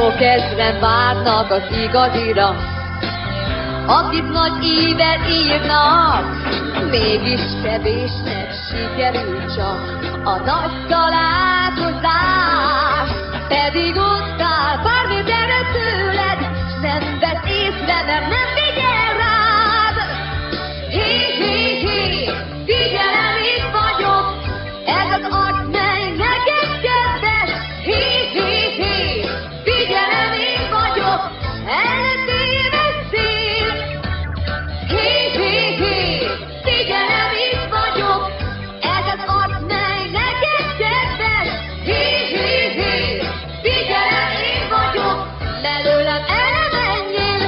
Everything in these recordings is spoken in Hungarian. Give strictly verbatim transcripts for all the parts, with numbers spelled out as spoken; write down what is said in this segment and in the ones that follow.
Sok ezren várnak az igazira, akit nagy ível írnak, mégis kevésnek sikerül csak a nagy találkozás. Pedig ott áll pár méterre tőled, s nem vesz észre, mert nem figyel rád. Hé, hé, hé, figyelem, itt vagyok, ez az arc, mely neked kedves. Hé, hé, hé, figyelem, itt vagyok, eltéves szél. Hé, hé, hé, figyelem, itt vagyok, ez az arc, mely neked kedves. Hé, hé, hé, figyelem, itt vagyok, belőlem elmenjél.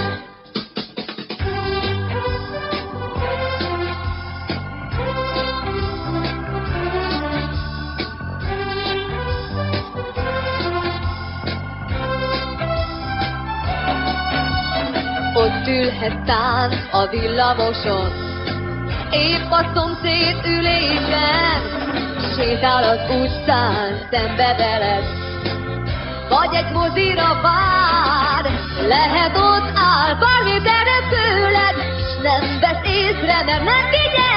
Ott ülhet tán a villamoson, épp a szomszéd ülésen, sétál az utcán szembe veled, vagy egy mozira vár. Lehet ott áll pár méterre tőled, s nem vesz észre, mert nem figyel